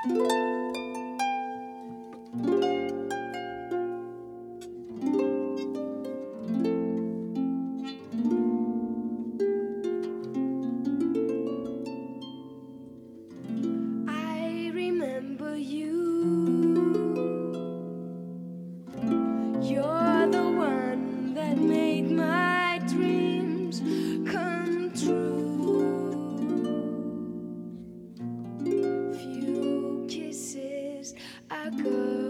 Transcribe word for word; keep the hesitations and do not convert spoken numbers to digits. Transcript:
I remember you. You're the one that made my dreams come true. Few kisses ago.